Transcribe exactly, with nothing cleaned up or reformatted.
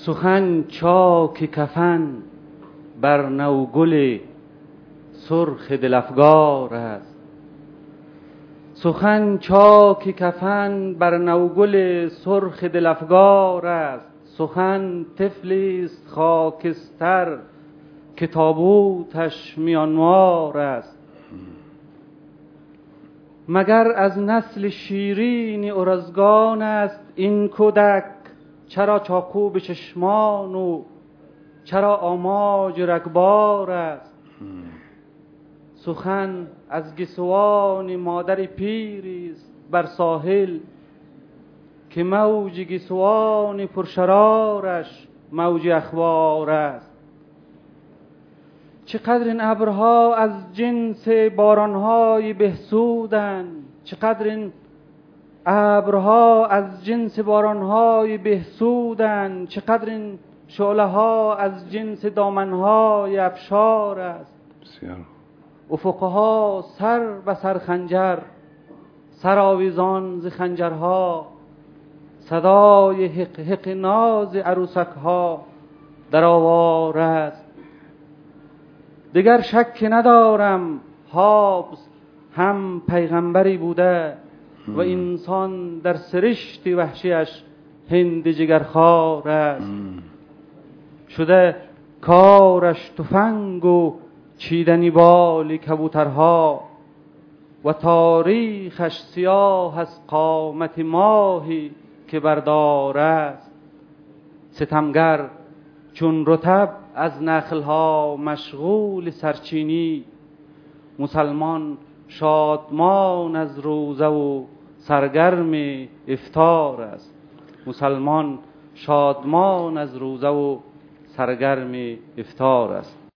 سخن چاک کفن بر نوگل سرخ دل افگار است. سخن چاک کفن بر نوگل سرخ دل افگار است. سخن طفلی است خاکستر که تابوتش میانمار است. مگر از نسل شیرین ارزگان است این کودک؟ چرا چاکو به چشمان و چرا آماج رگبار است؟ سخن از گیسوان مادر پیری است بر ساحل که موج گیسوان پرشرارش موج اخبار است. چقدر این ابرها از جنس بارانهای بهسودند، چقدر این ابرها از جنس بارانهای بهسودند، چقدر این شعله ها از جنس دامنهای ابشار است. بسیار افقها سر و سر خنجر، سرآویزان ز خنجرها، صدای حق حق ناز عروسک ها در آوار است. دیگر شک ندارم حافظ هم پیغمبری بوده و انسان در سرشت وحشیش هند جگرخوار است. شده کارش تفنگ و چیدنی بال کبوترها و تاریخش سیاه از قامت ماهی که بردار است. ستمگر چون رطب از نخلها مشغول سرچینی، مسلمان شادمان از روزه و سرگرم افطار است. مسلمان شادمان از روزه و سرگرم افطار است.